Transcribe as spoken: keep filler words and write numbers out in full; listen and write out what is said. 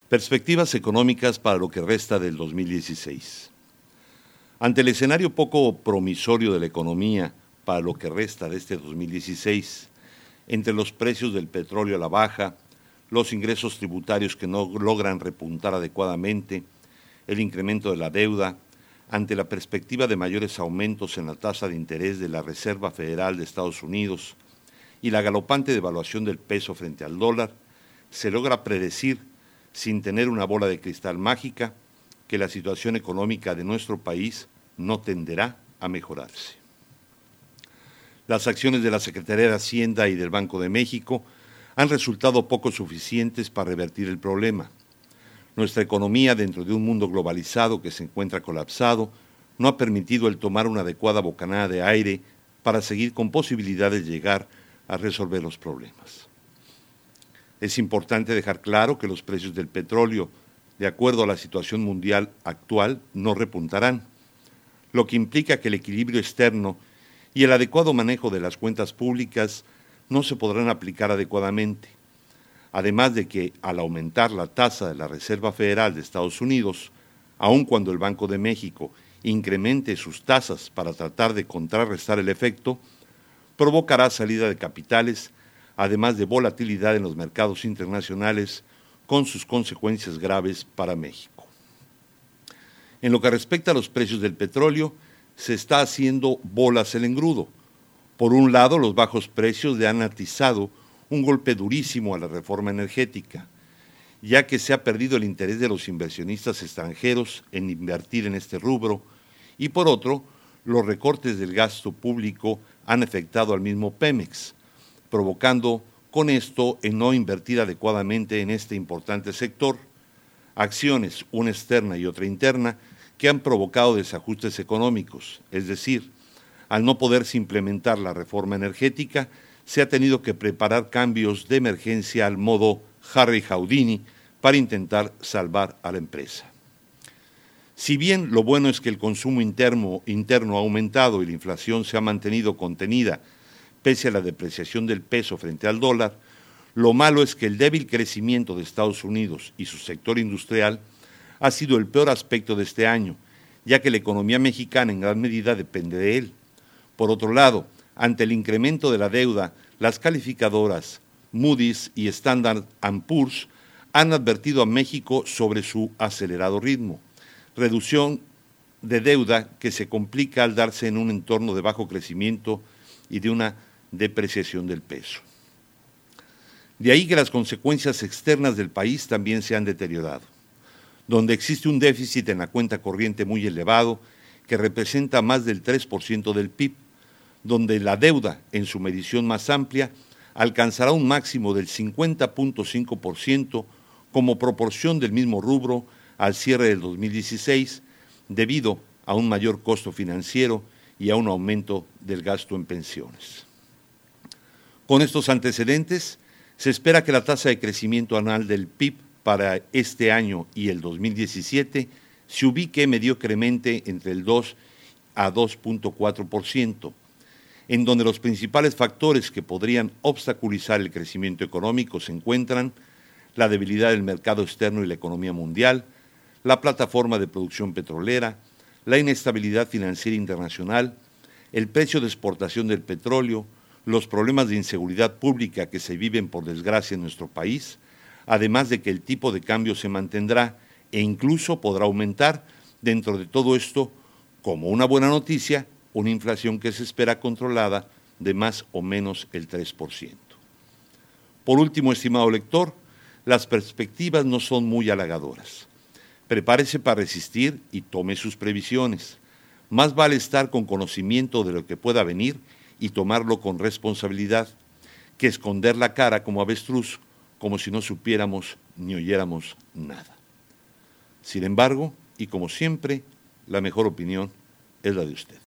Perspectivas económicas para lo que resta del dos mil dieciséis. Ante el escenario poco promisorio de la economía para lo que resta de este dos mil dieciséis, entre los precios del petróleo a la baja, los ingresos tributarios que no logran repuntar adecuadamente, el incremento de la deuda, ante la perspectiva de mayores aumentos en la tasa de interés de la Reserva Federal de Estados Unidos y la galopante devaluación del peso frente al dólar, se logra predecir, sin tener una bola de cristal mágica, que la situación económica de nuestro país no tenderá a mejorarse. Las acciones de la Secretaría de Hacienda y del Banco de México han resultado poco suficientes para revertir el problema. Nuestra economía, dentro de un mundo globalizado que se encuentra colapsado, no ha permitido el tomar una adecuada bocanada de aire para seguir con posibilidades de llegar a resolver los problemas. Es importante dejar claro que los precios del petróleo, de acuerdo a la situación mundial actual, no repuntarán, lo que implica que el equilibrio externo y el adecuado manejo de las cuentas públicas no se podrán aplicar adecuadamente. Además de que, al aumentar la tasa de la Reserva Federal de Estados Unidos, aun cuando el Banco de México incremente sus tasas para tratar de contrarrestar el efecto, provocará salida de capitales, además de volatilidad en los mercados internacionales, con sus consecuencias graves para México. En lo que respecta a los precios del petróleo, se está haciendo bolas el engrudo. Por un lado, los bajos precios le han atizado un golpe durísimo a la reforma energética, ya que se ha perdido el interés de los inversionistas extranjeros en invertir en este rubro, y por otro, los recortes del gasto público han afectado al mismo Pemex, provocando con esto en no invertir adecuadamente en este importante sector, acciones, una externa y otra interna, que han provocado desajustes económicos, es decir, al no poderse implementar la reforma energética, se ha tenido que preparar cambios de emergencia al modo Harry Houdini para intentar salvar a la empresa. Si bien lo bueno es que el consumo interno, interno ha aumentado y la inflación se ha mantenido contenida pese a la depreciación del peso frente al dólar, lo malo es que el débil crecimiento de Estados Unidos y su sector industrial ha sido el peor aspecto de este año, ya que la economía mexicana en gran medida depende de él. Por otro lado, ante el incremento de la deuda, las calificadoras Moody's y Standard and Poor's han advertido a México sobre su acelerado ritmo, reducción de deuda que se complica al darse en un entorno de bajo crecimiento y de una depreciación del peso. De ahí que las consecuencias externas del país también se han deteriorado, donde existe un déficit en la cuenta corriente muy elevado que representa más del tres por ciento del P I B, donde la deuda en su medición más amplia alcanzará un máximo del cincuenta punto cinco por ciento como proporción del mismo rubro al cierre del dos mil dieciséis, debido a un mayor costo financiero y a un aumento del gasto en pensiones. Con estos antecedentes, se espera que la tasa de crecimiento anual del P I B para este año y el dos mil diecisiete se ubique mediocremente entre el dos a dos punto cuatro por ciento, en donde los principales factores que podrían obstaculizar el crecimiento económico se encuentran la debilidad del mercado externo y la economía mundial, la plataforma de producción petrolera, la inestabilidad financiera internacional, el precio de exportación del petróleo, los problemas de inseguridad pública que se viven por desgracia en nuestro país, además de que el tipo de cambio se mantendrá e incluso podrá aumentar. Dentro de todo esto, como una buena noticia, una inflación que se espera controlada de más o menos el tres por ciento. Por último, estimado lector, las perspectivas no son muy halagadoras. Prepárese para resistir y tome sus previsiones. Más vale estar con conocimiento de lo que pueda venir y tomarlo con responsabilidad, que esconder la cara como avestruz, como si no supiéramos ni oyéramos nada. Sin embargo, y como siempre, la mejor opinión es la de usted.